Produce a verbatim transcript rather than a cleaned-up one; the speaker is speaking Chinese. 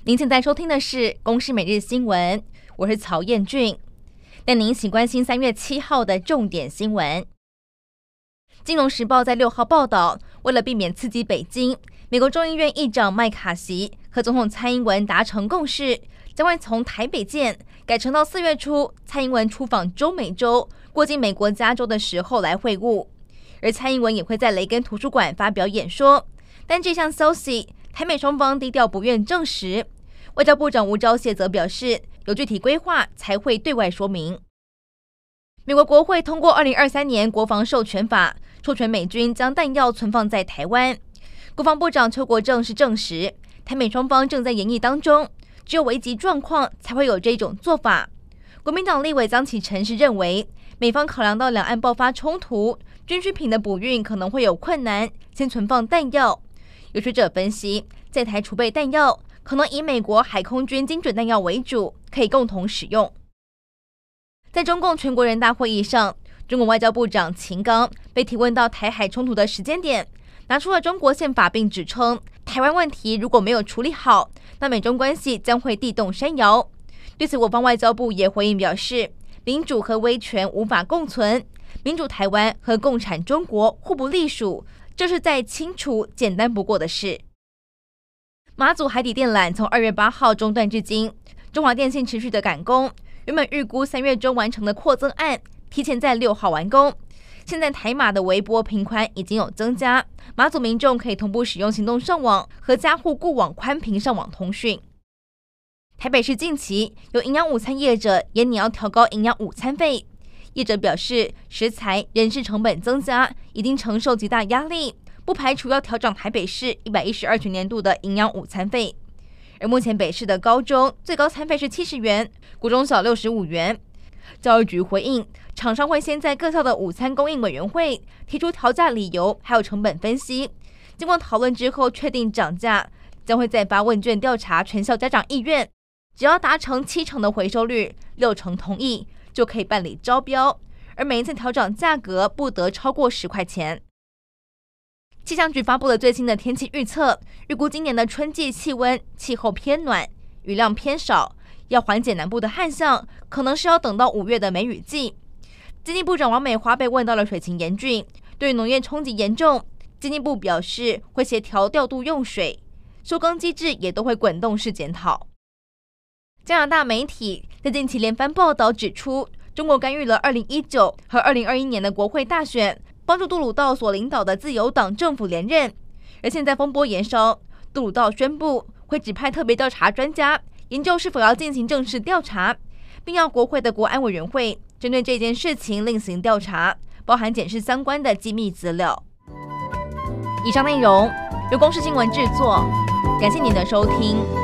您现在收听的是《公视每日新闻》，我是曹彦俊，带您一起关心三月七号的重点新闻。金融时报在六号报道，为了避免刺激北京，美国众议院议长麦卡锡和总统蔡英文达成共识，将会从台北见改成到四月初蔡英文出访中美洲，过境美国加州的时候来会晤，而蔡英文也会在雷根图书馆发表演说。但这项消息台美双方低调不愿证实。外交部长吴钊燮则表示，有具体规划才会对外说明。美国国会通过二零二三年国防授权法，授权美军将弹药存放在台湾。国防部长邱国正是证实，台美双方正在研议当中，只有危急状况才会有这种做法。国民党立委江启臣是认为，美方考量到两岸爆发冲突，军需品的补运可能会有困难，先存放弹药。有学者分析，在台储备弹药可能以美国海空军精准弹药为主，可以共同使用。在中共全国人大会议上，中国外交部长秦刚被提问到台海冲突的时间点，拿出了中国宪法，并指称台湾问题如果没有处理好，那美中关系将会地动山摇。对此，我方外交部也回应表示，民主和威权无法共存，民主台湾和共产中国互不隶属，这是再清楚简单不过的事。马祖海底电缆从二月八号中断至今，中华电信持续的赶工，原本预估三月中完成的扩增案，提前在六号完工。现在台马的微波频宽已经有增加，马祖民众可以同步使用行动上网和家户固网宽频上网通讯。台北市近期有营养午餐业者也拟要调高营养午餐费，业者表示食材、人事成本增加，已经承受极大压力，不排除要调整台北市一百一十二学年度的营养午餐费。而目前北市的高中最高餐费是七十元，国中小六十五元。教育局回应，厂商会先在各校的午餐供应委员会提出调价理由，还有成本分析。经过讨论之后确定涨价，将会再发问卷调查全校家长意愿，只要达成七成的回收率，六成同意，就可以办理招标。而每一次调整价格不得超过十块钱。气象局发布了最新的天气预测，预估今年的春季气温气候偏暖，雨量偏少，要缓解南部的旱象，可能是要等到五月的梅雨季。经济部长王美花被问到了水情严峻，对农业冲击严重，经济部表示会协调调度用水，收耕机制也都会滚动式检讨。加拿大媒体在近期连番报道指出，中国干预了二零一九和二零二一年的国会大选，帮助杜鲁道所领导的自由党政府连任。而现在风波延烧，杜鲁道宣布会指派特别调查专家，研究是否要进行正式调查，并要国会的国安委员会针对这件事情另行调查，包含检视相关的机密资料。以上内容由公视新闻制作，感谢您的收听。